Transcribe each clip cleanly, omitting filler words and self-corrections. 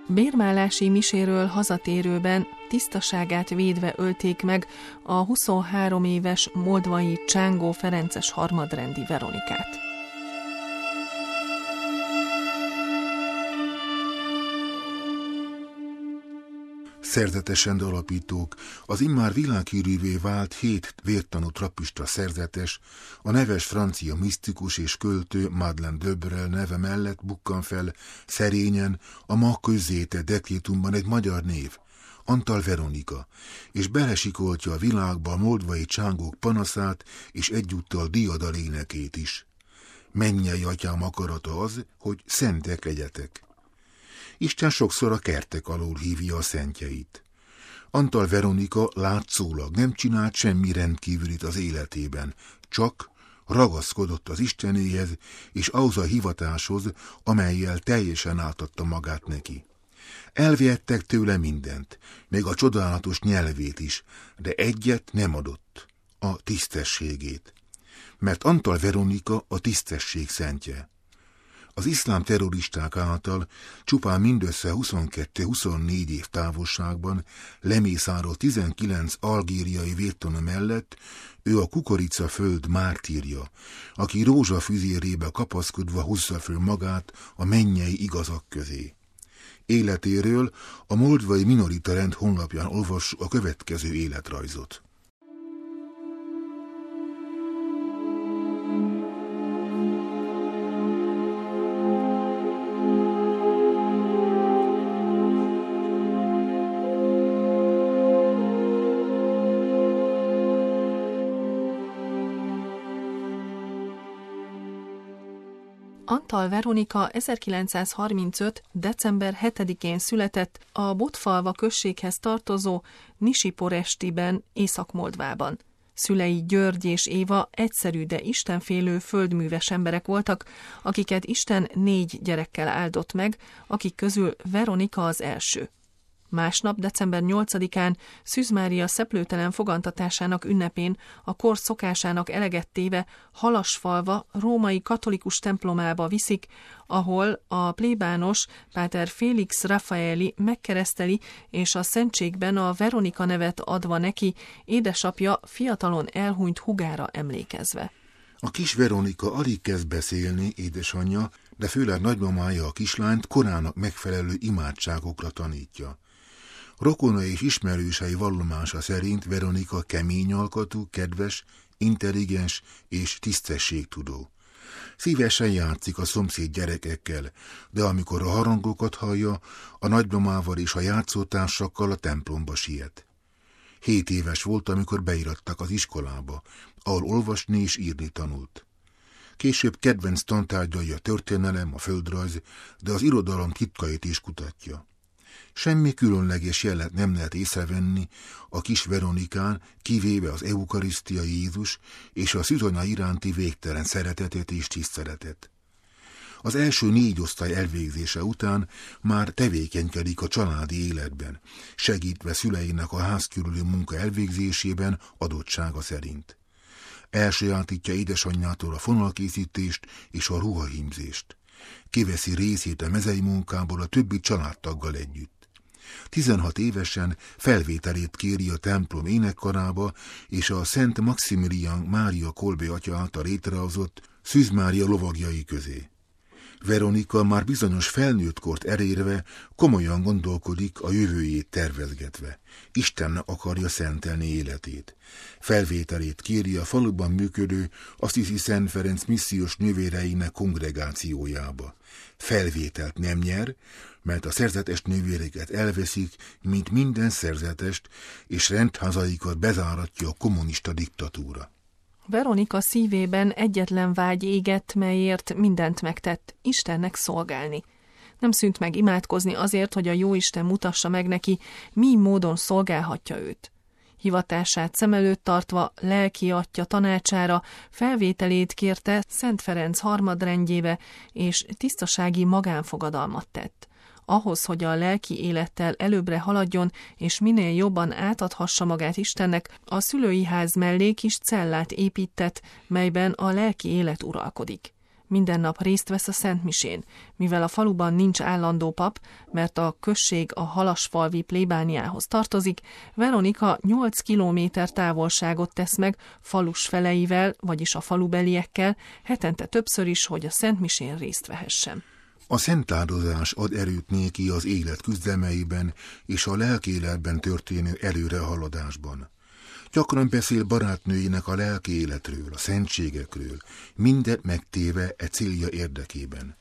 Bérmálási miséről hazatérőben tisztaságát védve ölték meg a 23 éves moldvai Csángó ferences harmadrendi Veronikát. Szerzetesen alapítók, az immár világhírűvé vált 7 vértanú trappista szerzetes, a neves francia misztikus és költő Madeleine d'Aubray neve mellett bukkan fel szerényen a ma közzétett dekrétumban egy magyar név, Antal Veronika, és belesikoltja a világba a moldvai csángók panaszát és egyúttal diadalénekét is. Mennyei atyám akarata az, hogy szentek legyetek. Isten sokszor a kertek alól hívja a szentjeit. Antal Veronika látszólag nem csinált semmi rendkívülit az életében, csak ragaszkodott az Istenéhez és ahhoz a hivatáshoz, amellyel teljesen átadta magát neki. Elvihettek tőle mindent, még a csodálatos nyelvét is, de egyet nem adott, a tisztességét. Mert Antal Veronika a tisztesség szentje. Az iszlám terroristák által csupán mindössze 22-24 év távolságban lemészárolt 19 algériai vértanú mellett ő a kukoricaföld mártírja, aki rózsafüzérébe kapaszkodva húzza föl magát a mennyei igazak közé. Életéről a moldvai minorita rend honlapján olvassuk a következő életrajzot. Antal Veronika 1935. december 7-én született a Botfalva községhez tartozó Nisiporestiben, Észak-Moldvában. Szülei György és Éva egyszerű, de istenfélő földműves emberek voltak, akiket Isten 4 gyerekkel áldott meg, akik közül Veronika az első. Másnap, december 8-án Szűz Mária szeplőtelen fogantatásának ünnepén a kor szokásának eleget téve Halasfalva római katolikus templomába viszik, ahol a plébános Páter Félix Raffaeli megkereszteli, és a szentségben a Veronika nevet adva neki, édesapja fiatalon elhunyt húgára emlékezve. A kis Veronika alig kezd beszélni, édesanyja, de főleg nagymamája a kislányt korának megfelelő imádságokra tanítja. Rokona és ismerősei vallomása szerint Veronika kemény alkatú, kedves, intelligens és tisztességtudó. Szívesen játszik a szomszéd gyerekekkel, de amikor a harangokat hallja, a nagymamával és a játszótársakkal a templomba siet. 7 éves volt, amikor beirattak az iskolába, ahol olvasni és írni tanult. Később kedvenc tantárgyai a történelem, a földrajz, de az irodalom titkait is kutatja. Semmi különleges jelet nem lehet észrevenni a kis Veronikán, kivéve az eukarisztia Jézus és a szűzanya iránti végtelen szeretetet és tiszteletet. Az első 4 osztály elvégzése után már tevékenykedik a családi életben, segítve szüleinek a ház körüli munka elvégzésében adottsága szerint. Elsajátítja édesanyjától a fonalkészítést és a ruhahímzést. Kiveszi részét a mezei munkából a többi családtaggal együtt. 16 évesen felvételét kéri a templom énekkarába és a Szent Maximilián Mária Kolbe atya által létrehozott Szűz Mária lovagjai közé. Veronika már bizonyos felnőttkort elérve komolyan gondolkodik a jövőjét tervezgetve. Istennek akarja szentelni életét. Felvételét kéri a faluban működő Assisi Szent Ferenc missziós nővéreinek kongregációjába. Felvételt nem nyer, mert a szerzetes nővéreket elveszik, mint minden szerzetest, és rendházaikat bezáratja a kommunista diktatúra. Veronika szívében egyetlen vágy égett, melyért mindent megtett, Istennek szolgálni. Nem szűnt meg imádkozni azért, hogy a Jóisten mutassa meg neki, mi módon szolgálhatja őt. Hivatását szem előtt tartva lelki atya tanácsára felvételét kérte Szent Ferenc harmadrendjébe, és tisztasági magánfogadalmat tett. Ahhoz, hogy a lelki élettel előbbre haladjon, és minél jobban átadhassa magát Istennek, a szülői ház mellé kis cellát épített, melyben a lelki élet uralkodik. Minden nap részt vesz a szentmisén, mivel a faluban nincs állandó pap, mert a község a halasfalvi plébániához tartozik, Veronika 8 kilométer távolságot tesz meg falus feleivel, vagyis a falubeliekkel, hetente többször is, hogy a szentmisén részt vehessen. A szentáldozás ad erőt néki az élet küzdelmeiben és a lelkéletben történő előrehaladásban. Gyakran beszél barátnőinek a lelki életről, a szentségekről, mindent megtéve e célja érdekében.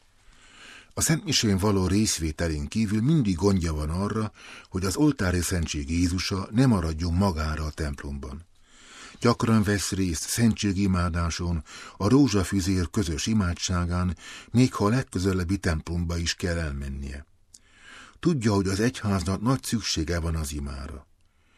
A szentmisén való részvételén kívül mindig gondja van arra, hogy az oltári szentség Jézusa ne maradjon magára a templomban. Gyakran vesz részt szentségimádáson, a rózsafüzér közös imádságán, még ha a legközelebbi templomba is kell elmennie. Tudja, hogy az egyháznak nagy szüksége van az imára.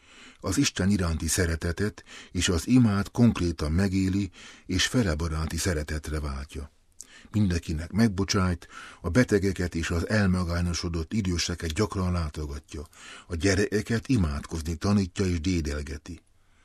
Az Isten iránti szeretetet és az imát konkrétan megéli, és felebaráti szeretetre váltja. Mindenkinek megbocsájt, a betegeket és az elmagányosodott időseket gyakran látogatja, a gyerekeket imádkozni tanítja és dédelgeti.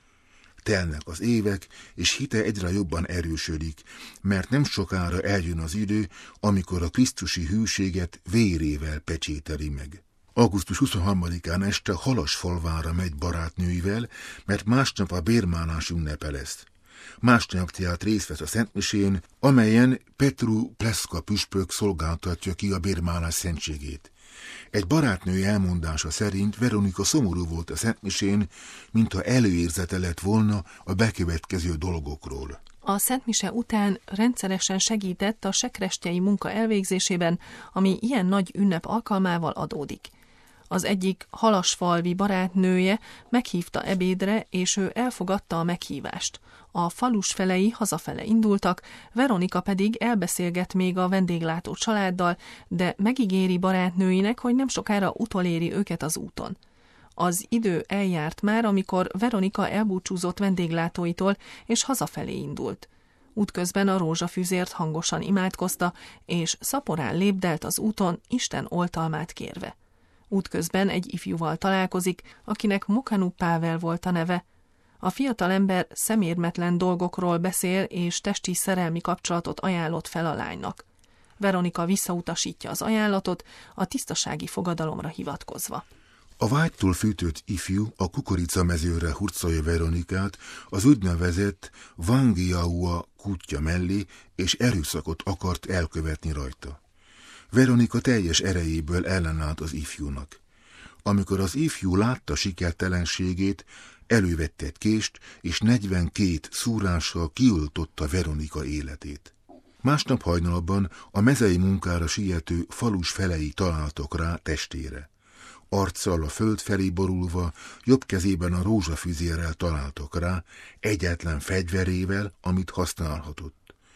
Telnek az évek, és hite egyre jobban erősödik, mert nem sokára eljön az idő, amikor a krisztusi hűséget vérével pecsételi meg. Augusztus 23-án este Halasfalvára megy barátnőivel, mert másnap a bérmálás ünnepe lesz. Másnap tehát részt vesz a szentmisén, amelyen Petru Pleszka püspök szolgáltatja ki a bérmálás szentségét. Egy barátnő elmondása szerint Veronika szomorú volt a szentmisén, mintha előérzete lett volna a bekövetkező dolgokról. A szentmise után rendszeresen segített a sekrestjei munka elvégzésében, ami ilyen nagy ünnep alkalmával adódik. Az egyik halasfalvi barátnője meghívta ebédre, és ő elfogadta a meghívást. A falus felei hazafele indultak, Veronika pedig elbeszélget még a vendéglátó családdal, de megígéri barátnőinek, hogy nem sokára utoléri őket az úton. Az idő eljárt már, amikor Veronika elbúcsúzott vendéglátóitól, és hazafelé indult. Útközben a rózsafüzért hangosan imádkozta, és szaporán lépdelt az úton, Isten oltalmát kérve. Útközben egy ifjúval találkozik, akinek Mokanu Pável volt a neve. A fiatalember szemérmetlen dolgokról beszél, és testi szerelmi kapcsolatot ajánlott fel a lánynak. Veronika visszautasítja az ajánlatot, a tisztasági fogadalomra hivatkozva. A vágytól fűtött ifjú a kukoricamezőre hurcolja Veronikát az úgynevezett Wangiaua kútja mellé, és erőszakot akart elkövetni rajta. Veronika teljes erejéből ellenállt az ifjúnak. Amikor az ifjú látta sikertelenségét, elővette egy kést, és 42 szúrással kioltotta Veronika életét. Másnap hajnalban a mezei munkára siető falus felei találtak rá testére. Arccal a föld felé borulva, jobb kezében a rózsafüzérrel találtak rá, egyetlen fegyverével, amit használhatott.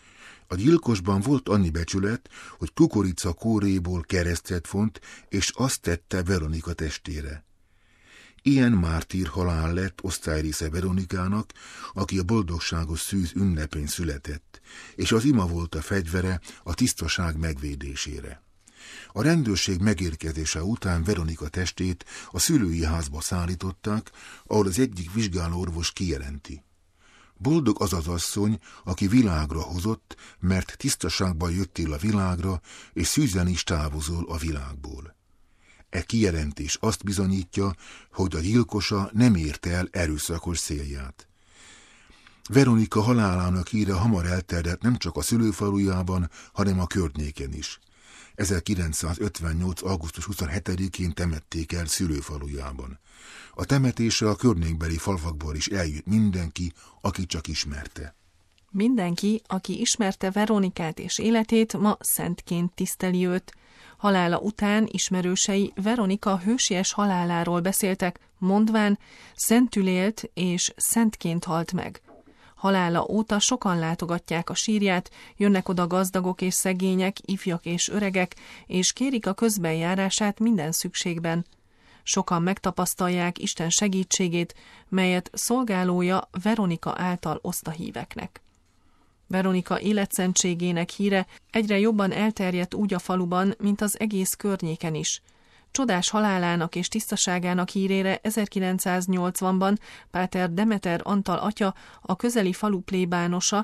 A gyilkosban volt annyi becsület, hogy kukorica kóréból keresztet font, és azt tette Veronika testére. Ilyen mártír halál lett osztályrésze Veronikának, aki a boldogságos szűz ünnepén született, és az ima volt a fegyvere a tisztaság megvédésére. A rendőrség megérkezése után Veronika testét a szülői házba szállították, ahol az egyik vizsgálóorvos kijelenti: boldog az az asszony, aki világra hozott, mert tisztaságban jöttél a világra, és szűzen is távozol a világból. E kijelentés azt bizonyítja, hogy a gyilkosa nem érte el erőszakos célját. Veronika halálának híre hamar elterjedt nem csak a szülőfalujában, hanem a környéken is. 1958. augusztus 27-én temették el szülőfalujában. A temetésre a környékbeli falvakból is eljött mindenki, aki csak ismerte. Mindenki, aki ismerte Veronikát és életét, ma szentként tiszteli őt. Halála után ismerősei Veronika hősies haláláról beszéltek, mondván, szentül élt és szentként halt meg. Halála óta sokan látogatják a sírját, jönnek oda gazdagok és szegények, ifjak és öregek, és kérik a közbenjárását minden szükségben. Sokan megtapasztalják Isten segítségét, melyet szolgálója Veronika által oszt a híveknek. Veronika életszentségének híre egyre jobban elterjedt úgy a faluban, mint az egész környéken is. Csodás halálának és tisztaságának hírére 1980-ban Páter Demeter Antal atya, a közeli falu plébánosa,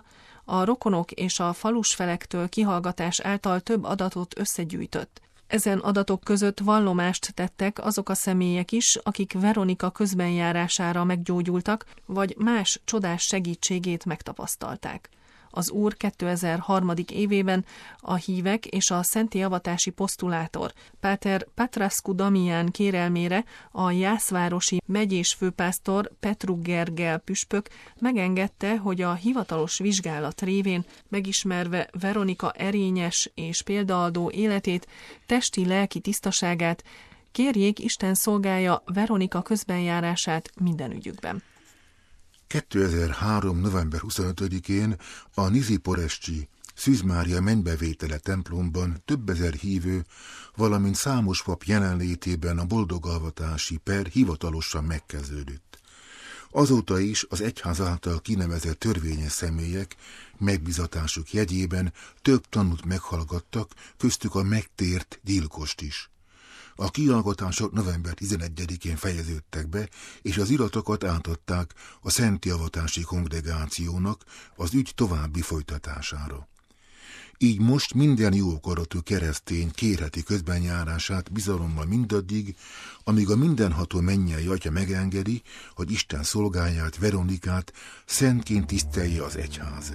a rokonok és a falusfelektől kihallgatás által több adatot összegyűjtött. Ezen adatok között vallomást tettek azok a személyek is, akik Veronika közbenjárására meggyógyultak, vagy más csodás segítségét megtapasztalták. Az Úr 2003. évében a hívek és a szentélyeavatási posztulátor Páter Patrascu Damián kérelmére a jászvárosi megyés főpásztor Petru Gergely püspök megengedte, hogy a hivatalos vizsgálat révén, megismerve Veronika erényes és példaadó életét, testi-lelki tisztaságát, kérjék Isten szolgálja Veronika közbenjárását minden ügyükben. 2003. november 25-én a Nisiporesti Szűz Mária Mennybevétele templomban több ezer hívő, valamint számos pap jelenlétében a boldogalvatási per hivatalosan megkezdődött. Azóta is az egyház által kinevezett törvényes személyek megbizatásuk jegyében több tanút meghallgattak, köztük a megtért gyilkost is. A kihallgatások november 11-én fejeződtek be, és az iratokat átadták a szentélyeavatási kongregációnak az ügy további folytatására. Így most minden jóakaratú keresztény kérheti közbenjárását bizalommal mindaddig, amíg a mindenható mennyei Atya megengedi, hogy Isten szolgáját, Veronikát szentként tisztelje az egyház.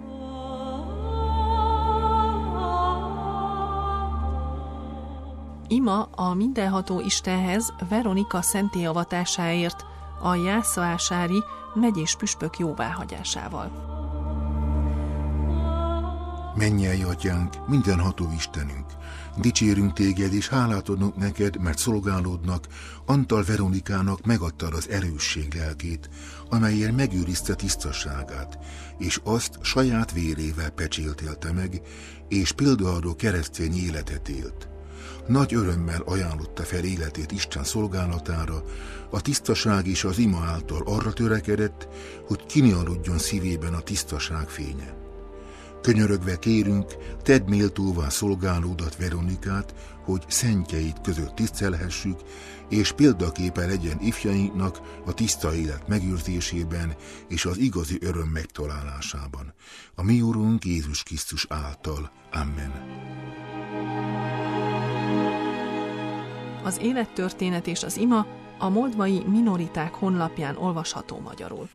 Ima a mindenható Istenhez Veronika szentélyeavatásáért a jászvásári megyés püspök jóváhagyásával. Mennyei Atyánk, mindenható Istenünk, dicsérünk téged és hálát adunk neked, mert szolgálódnak, Antal Veronikának megadtad az erősség lelkét, amellyel megőrizte tisztaságát, és azt saját vérével pecséltélte meg, és példaadó keresztény életet élt. Nagy örömmel ajánlotta fel életét Isten szolgálatára, a tisztaság és az ima által arra törekedett, hogy kinyarodjon szívében a tisztaság fénye. Könyörögve kérünk, tedd méltóvá szolgálódat Veronikát, hogy szentjeid között tisztelhessük, és példaképe legyen ifjainknak a tiszta élet megőrzésében és az igazi öröm megtalálásában. A mi Urunk Jézus Krisztus által. Amen. Az élettörténet és az ima a moldvai minoriták honlapján olvasható magyarul.